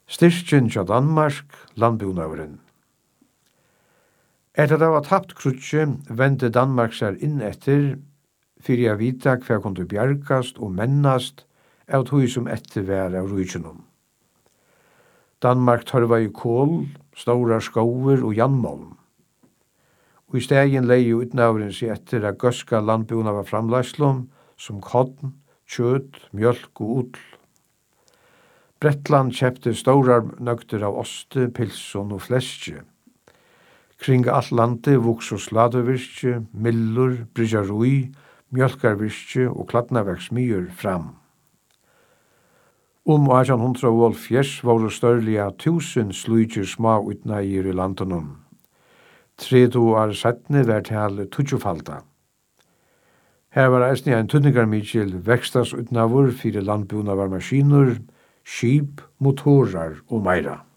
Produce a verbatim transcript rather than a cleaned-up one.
Styrkjen til Danmark, landbunavren. Etter det var tapt krutje, vendte Danmark seg inn etter, fyrir jeg vita hver kunne bjergast og mennast av tog som etter vær av rujtjennom. Danmark tørva i kål, stora skover og jannmål. Og i stegen leie jo utnavren seg etter at gøska landbuna var framlagslom, som kodden, kjøtt, mjölk og ull. Bretland kjepte stora nøgter av oste, pilson og fleskje. Kring alt landet vokso sladevirke, millur, brygjarui, mjölkarvirke og kladnaverksmyr fram. Om atten hundra og fjers var det størlige tusen slujger små utneier i landenom. Tredo år settene var til tutsjofalda. Her var eisne en tunningarmikil vekstas utnavur fyrir landbuna var maskiner, skip, motorar og meira.